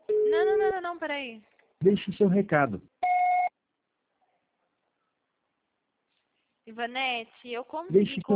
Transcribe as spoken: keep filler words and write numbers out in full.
Não, não, não, não, não, peraí. Deixe seu recado. Ivanete, eu consegui Deixe seu